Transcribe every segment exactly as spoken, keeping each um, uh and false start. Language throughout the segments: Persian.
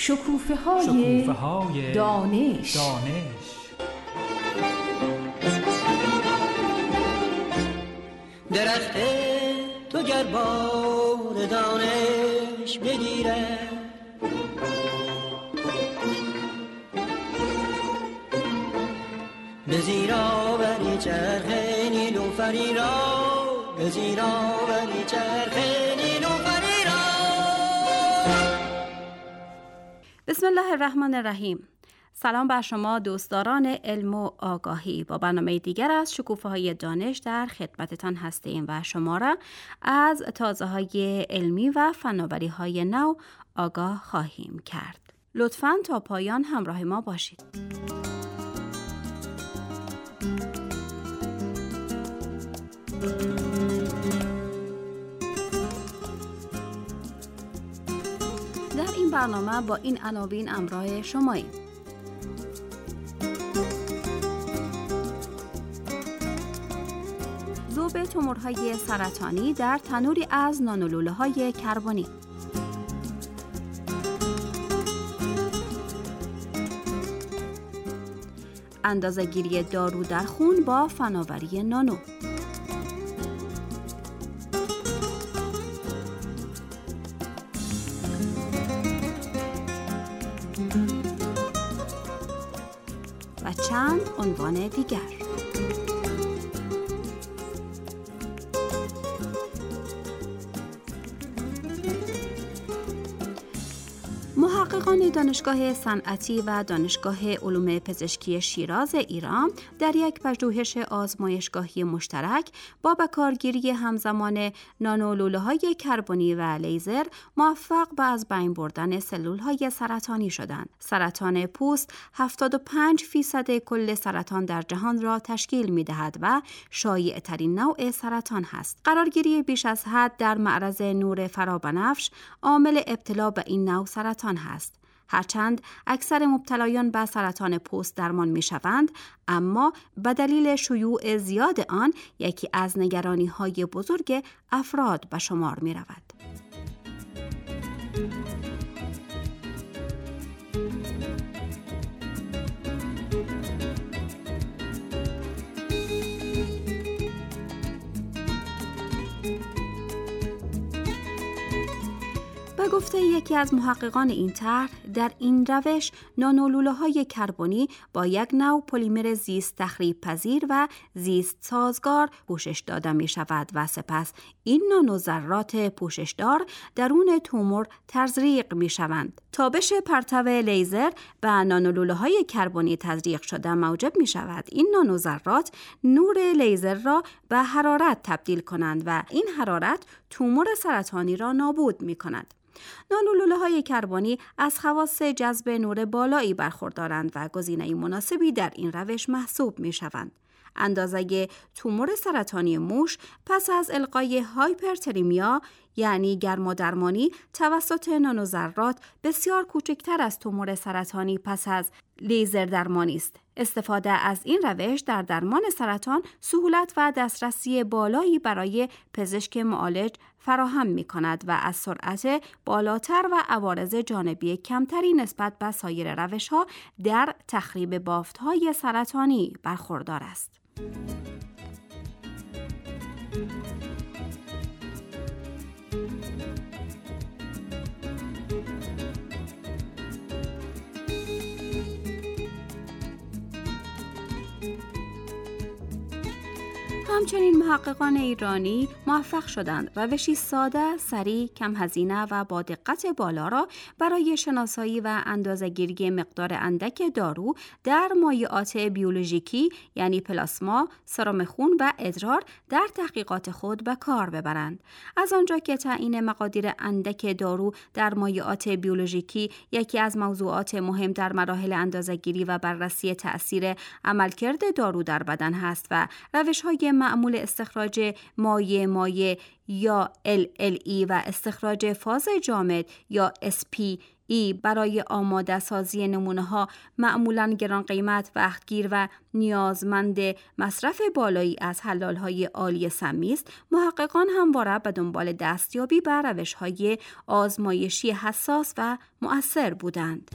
شکوفه‌های شکوفه‌های دانش. دانش درخت تو گر بار دانش بگیره، به زیرا بری چرخ نیلوفری را، به زیرا بری چرخ نیلوفری را. بسم الله الرحمن الرحیم. سلام بر شما دوستداران علم و آگاهی. با برنامه دیگر از شکوفه‌های دانش در خدمتتان هستیم و شما را از تازه‌های علمی و فناوری‌های نو آگاه خواهیم کرد. لطفاً تا پایان همراه ما باشید. در این برنامه با این عناوین همراه شماییم: ذوب تومورهای سرطانی در تنوری از نانولوله‌های کربنی، اندازه‌گیری دارو در خون با فناوری نانو، و چند عنوان دیگر. محققان دانشگاه صنعتی و دانشگاه علوم پزشکی شیراز ایران در یک پژوهش آزمایشگاهی مشترک با بکارگیری همزمان نانولوله‌های کربنی و لیزر موفق به از بین بردن سلول‌های سرطانی شدند. سرطان پوست هفتاد و پنج فیصد کل سرطان در جهان را تشکیل می‌دهد و شایع‌ترین نوع سرطان هست. قرارگیری بیش از حد در معرض نور فرابنفش عامل ابتلا به این نوع سرطان هست. هرچند اکثر مبتلایان به سرطان پوست درمان می شوند، اما به دلیل شیوع زیاد آن یکی از نگرانی‌های بزرگ افراد به شمار می رود. به گفته یکی از محققان این طرح، در این روش نانولوله‌های کربنی با یک نوع پلیمر زیست تخریب پذیر و زیست سازگار پوشش داده می شود و سپس این نانوذرات پوششدار درون تومور تزریق می شوند. تابش پرتو لیزر به نانولوله‌های کربنی تزریق شده موجب می شود این نانوذرات نور لیزر را به حرارت تبدیل کنند و این حرارت تومور سرطانی را نابود می کند. نانولوله‌های کربنی از خواص جذب نور بالایی برخوردارند و گزینه مناسبی در این روش محسوب می‌شوند. اندازه تومور سرطانی موش پس از القای هایپرترمیا یعنی گرمادرمانی توسط نانوذرات بسیار کوچکتر از تومور سرطانی پس از لیزر درمانی است. استفاده از این روش در درمان سرطان سهولت و دسترسی بالایی برای پزشک معالج فراهم می کند و از سرعت بالاتر و عوارض جانبی کمتری نسبت به سایر روش‌ها در تخریب بافت‌های سرطانی برخوردار است. همچنین محققان ایرانی موفق شدند روشی ساده، سریع، کم هزینه و با دقت بالا را برای شناسایی و اندازه‌گیری مقدار اندک دارو در مایعات بیولوژیکی یعنی پلاسما، سرم خون و ادرار در تحقیقات خود به کار ببرند. از آنجا که تعیین مقادیر اندک دارو در مایعات بیولوژیکی یکی از موضوعات مهم در مراحل اندازه‌گیری و بررسی تأثیر عملکرد دارو در بدن هست و روش‌های معمول استخراج مایع مایع یا ال ال ای و استخراج فاز جامد یا اس پی ای برای آماده سازی نمونه ها معمولاً گران قیمت، وقتگیر و نیازمند مصرف بالایی از حلال های عالی سمی است، محققان همواره به دنبال دستیابی بر روش های آزمایشی حساس و مؤثر بودند.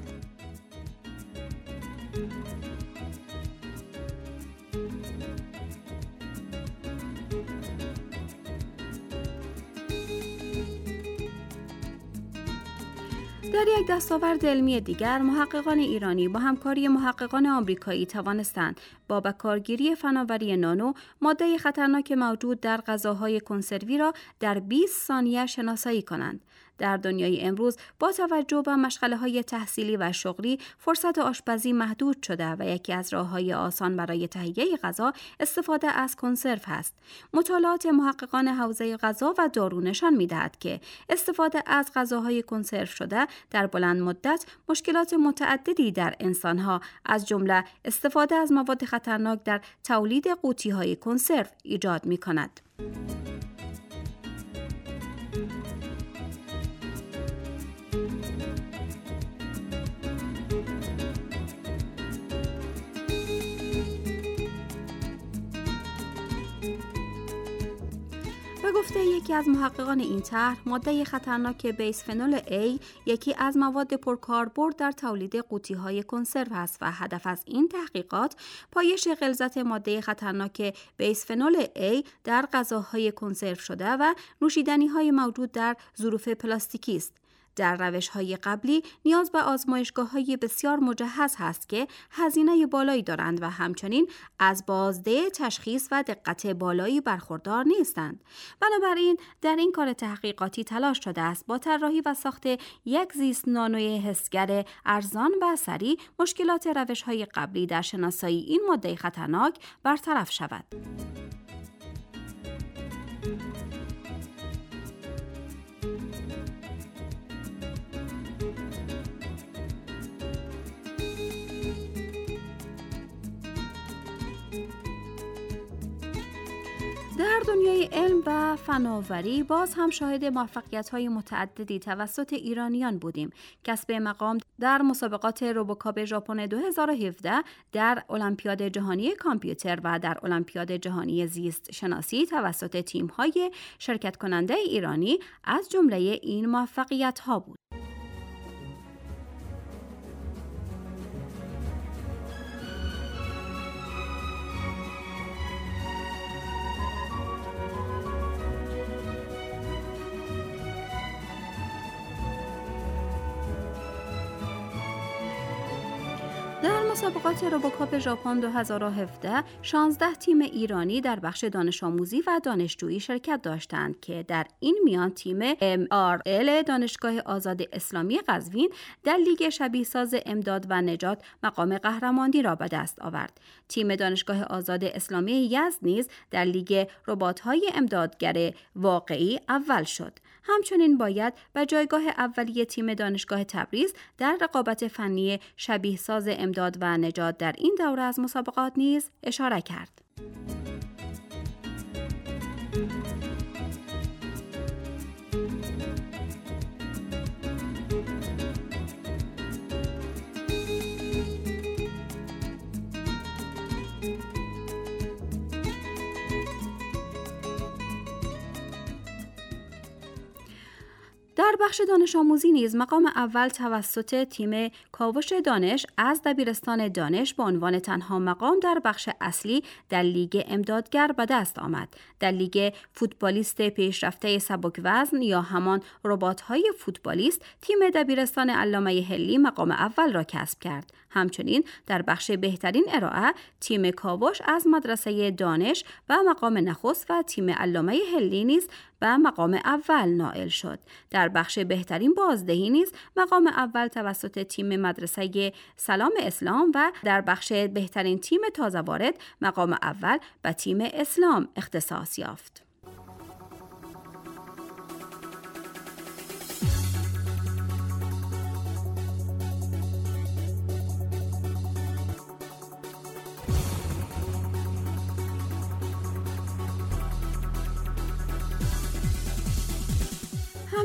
در یک دستاورد علمی دیگر، محققان ایرانی با همکاری محققان آمریکایی توانستند با به کارگیری فناوری نانو ماده خطرناک موجود در غذاهای کنسروی را در بیست ثانیه شناسایی کنند. در دنیای امروز با توجه به مشغله‌های تحصیلی و شغلی فرصت آشپزی محدود شده و یکی از راه‌های آسان برای تهیه غذا استفاده از کنسرو است. مطالعات محققان حوزه غذا و دارو نشان می‌دهد که استفاده از غذاهای کنسرو شده در بلند مدت مشکلات متعددی در انسان‌ها از جمله استفاده از مواد خطرناک در تولید قوطی‌های کنسرو ایجاد می‌کند. به گفته یکی از محققان این طرح، ماده خطرناک بیسفنول A یکی از مواد پرکاربرد در تولید قوطی‌های کنسرو است و هدف از این تحقیقات پایش غلظت ماده خطرناک بیسفنول A در غذاهای کنسرو شده و نوشیدنی‌های موجود در ظروف پلاستیکی است. در روش‌های قبلی نیاز به آزمایشگاه‌های بسیار مجهز هست که هزینه بالایی دارند و همچنین از بازده تشخیص و دقت بالایی برخوردار نیستند. بنابراین در این کار تحقیقاتی تلاش شده است با طراحی و ساخت یک زیست نانوی حسگر ارزان و سریع مشکلات روش‌های قبلی در شناسایی این ماده خطرناک برطرف شود. در دنیای علم و فناوری باز هم شاهد موفقیت‌های متعددی توسط ایرانیان بودیم. کسب مقام در مسابقات روبوکاپ ژاپن دو هزار و هفده، در المپیاد جهانی کامپیوتر و در المپیاد جهانی زیست شناسی توسط تیم‌های شرکت کننده ایرانی از جمله این موفقیت‌ها بود. در مسابقات روبوکاپ ژاپن دو هزار و هفده، شانزده تیم ایرانی در بخش دانش آموزی و دانشجویی شرکت داشتند که در این میان تیم ام آر ال دانشگاه آزاد اسلامی قزوین در لیگ شبیه ساز امداد و نجات مقام قهرمانی را به دست آورد. تیم دانشگاه آزاد اسلامی یزد نیز در لیگ ربات‌های امدادگر واقعی اول شد. همچنین باید به جایگاه اولیه تیم دانشگاه تبریز در رقابت فنی شبیه ساز امداد و نجات در این دوره از مسابقات نیز اشاره کرد. در بخش دانش آموزی نیز مقام اول توسط تیم کاوش دانش از دبیرستان دانش به عنوان تنها مقام در بخش اصلی در لیگ امدادگر به دست آمد. در لیگ فوتبالیست پیشرفته سبک وزن یا همان ربات‌های فوتبالیست، تیم دبیرستان علامه حلی مقام اول را کسب کرد. همچنین در بخش بهترین ارائه، تیم کاوش از مدرسه دانش و مقام نخست و تیم علامه حلی نیز به مقام اول نائل شد. در بخش بهترین بازدهی نیز مقام اول توسط تیم مدرسه سلام اسلام و در بخش بهترین تیم تازه وارد مقام اول به تیم اسلام اختصاص یافت.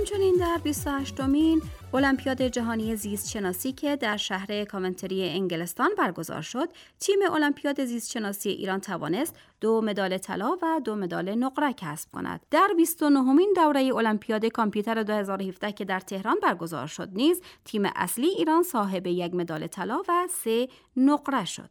همچنین در بیست و هشتمین المپیاد جهانی زیست شناسی که در شهر کاونتری انگلستان برگزار شد، تیم المپیاد زیست شناسی ایران توانست دو مدال طلا و دو مدال نقره کسب کند. در بیست و نهمین دوره المپیاد کامپیوتر دو هزار و هفده که در تهران برگزار شد نیز تیم اصلی ایران صاحب یک مدال طلا و سه نقره شد.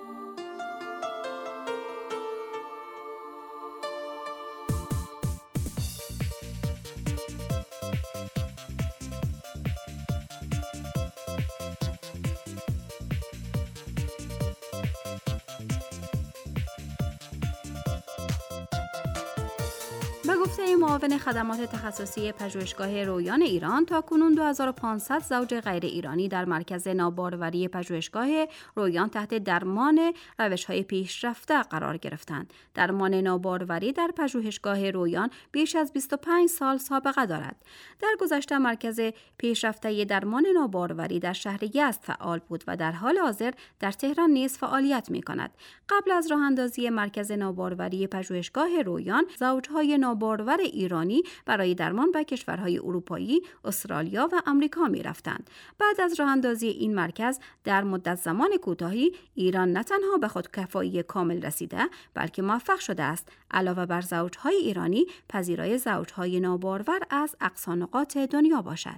به گفته معاون خدمات تخصصی پژوهشگاه رویان ایران، تاکنون دو هزار و پانصد زوج غیر ایرانی در مرکز ناباروری پژوهشگاه رویان تحت درمان روش‌های پیشرفته قرار گرفتند. درمان ناباروری در پژوهشگاه رویان بیش از بیست و پنج سال سابقه دارد. در گذشته مرکز پیشرفته درمان ناباروری در شهر یزد فعال بود و در حال حاضر در تهران نیز فعالیت می‌کند. قبل از راه‌اندازی مرکز ناباروری پژوهشگاه رویان، زوج‌های نابارور ایرانی برای درمان به کشورهای اروپایی، استرالیا و آمریکا می رفتند. بعد از راه‌اندازی این مرکز در مدت زمان کوتاهی ایران نه تنها به خودکفایی کامل رسیده، بلکه موفق شده است علاوه بر زوجهای ایرانی پذیرای زوجهای نابارور از اقصا نقاط دنیا باشد.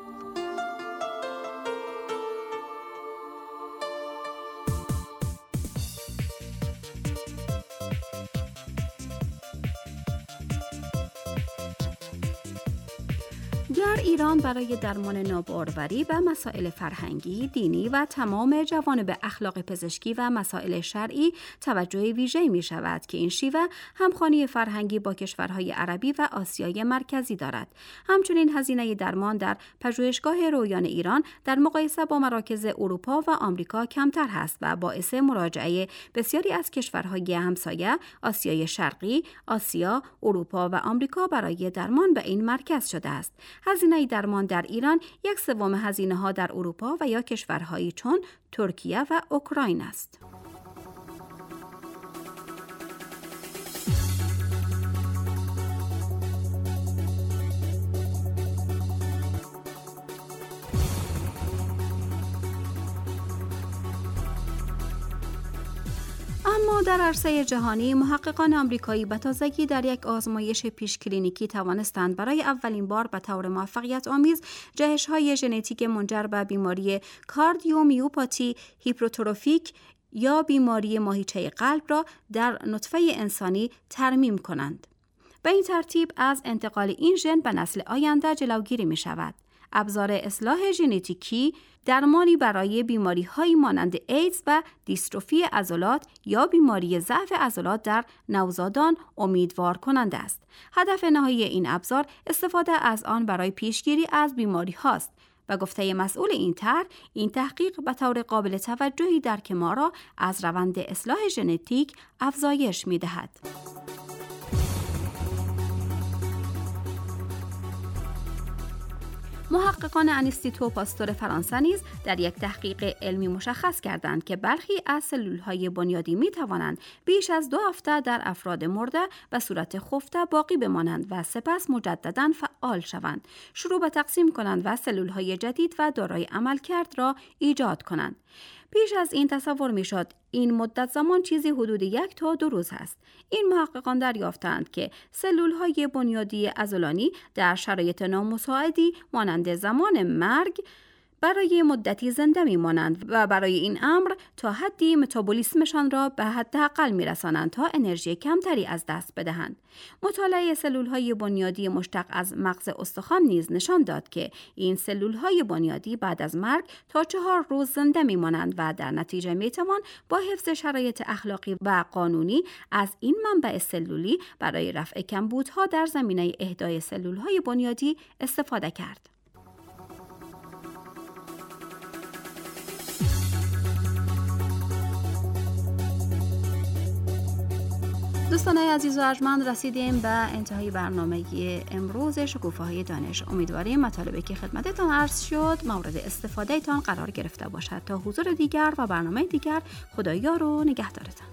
در ایران برای درمان ناباروری و مسائل فرهنگی، دینی و تمام جوانب اخلاق پزشکی و مسائل شرعی توجه ویژه‌ای می شود که این شیوه همخوانی فرهنگی با کشورهای عربی و آسیای مرکزی دارد. همچنین هزینه درمان در پژوهشگاه رویان ایران در مقایسه با مراکز اروپا و آمریکا کمتر هست و باعث مراجعه بسیاری از کشورهای همسایه، آسیای شرقی، آسیا، اروپا و آمریکا برای درمان به این مرکز شده است. هزینه درمان در ایران یک سوم هزینه ها در اروپا و یا کشورهایی چون ترکیه و اوکراین است. اما در عرصه جهانی، محققان آمریکایی به تازگی در یک آزمایش پیش کلینیکی توانستند برای اولین بار به طور موفقیت آمیز جهش‌های ژنتیک منجر به بیماری کاردیومیوپاتی هیپرتروفیک یا بیماری ماهیچه قلب را در نطفه انسانی ترمیم کنند. به این ترتیب از انتقال این ژن به نسل آینده جلوگیری می شود. ابزار اصلاح ژنتیکی درمانی برای بیماری‌هایی مانند ایدز و دیستروفی عضلات یا بیماری ضعف عضلات در نوزادان امیدوار کننده است. هدف نهایی این ابزار استفاده از آن برای پیشگیری از بیماری هاست. و گفته مسئول این طرح، این تحقیق به طور قابل توجهی درک ما را از روند اصلاح ژنتیک افزایش می‌دهد. محققان انستیتو پاستور فرانسه نیز در یک تحقیق علمی مشخص کردند که برخی از سلول‌های بنیادی می‌توانند بیش از دو هفته در افراد مرده به صورت خفته باقی بمانند و سپس مجدداً فعال شوند، شروع به تقسیم کنند و سلول‌های جدید و دارای عملکرد را ایجاد کنند. پیش از این تصور می‌شد این مدت زمان چیزی حدود یک تا دو روز است. این محققان دریافتند که سلول‌های بنیادی عضلانی در شرایط نامساعدی مانند زمان مرگ برای مدتی زنده می‌مانند و برای این امر تا حدی متابولیسمشان را به حداقل می‌رسانند تا انرژی کمتری از دست بدهند. مطالعه سلول‌های بنیادی مشتق از مغز استخوان نیز نشان داد که این سلول‌های بنیادی بعد از مرگ تا چهار روز زنده می‌مانند و در نتیجه می‌توان با حفظ شرایط اخلاقی و قانونی از این منبع سلولی برای رفع کمبودها در زمینه اهدای سلول‌های بنیادی استفاده کرد. دوستان عزیز و ارجمند، رسیدیم به انتهای برنامه امروز شکوفه‌های دانش. امیدواریم مطالبی که خدمتتان عرض شد مورد استفاده تان قرار گرفته باشد. تا حضور دیگر و برنامه دیگر، خدایا رو نگهدارتان.